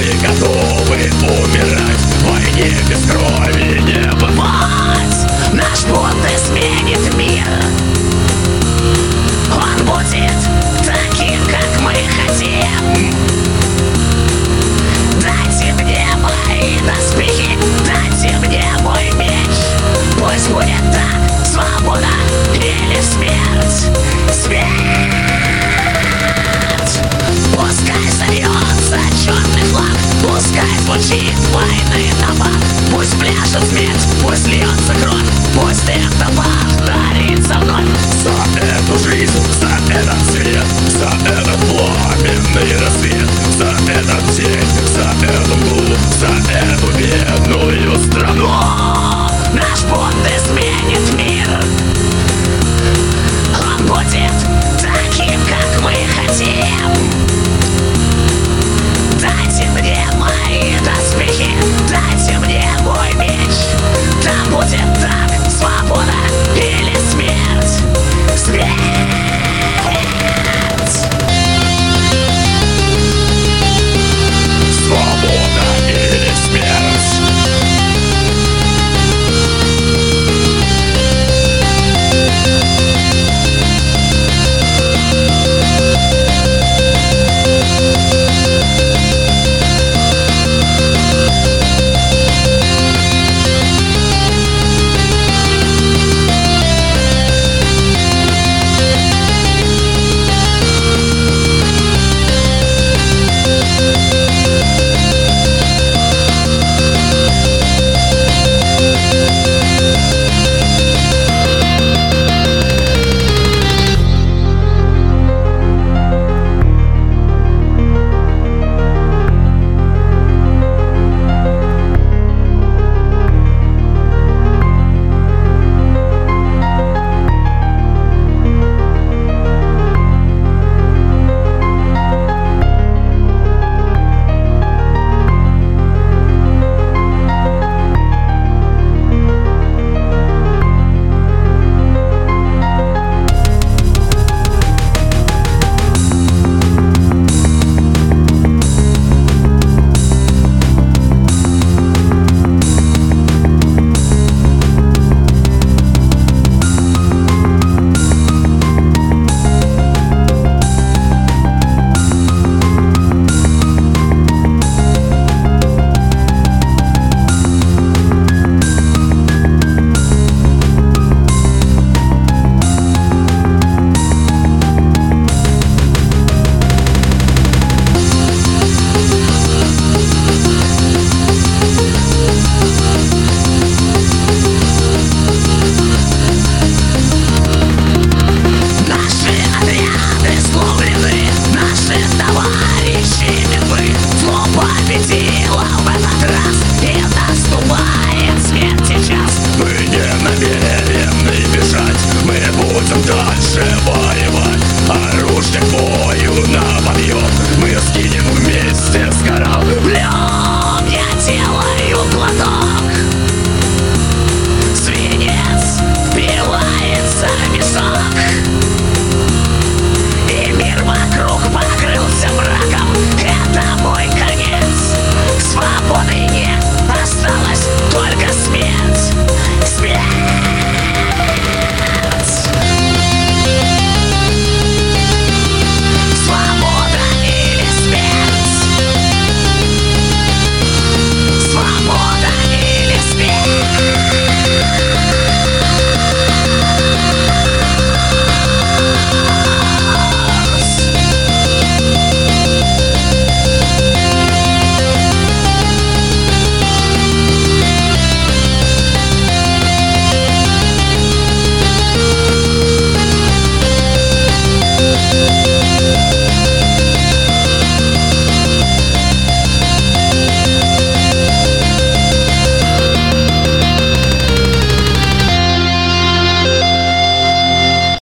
готовы умирать. В войне без крови не бывать. Наш бунт изменит мир. Он будет таким, как мы хотим. Дайте мне мои доспехи, дайте мне мой меч. Пусть будет так, свобода или смерть. Смерть! Пускай зальется черный флаг, пускай звучит войны напад. Пусть пляшет смерть, пусть льется кровь, пусть это повторится вновь. За эту жизнь, за этот свет, за этот пламенный рассвет, за этот день, за эту мглу, за эту бедную страну. Наш бунт изменит мир.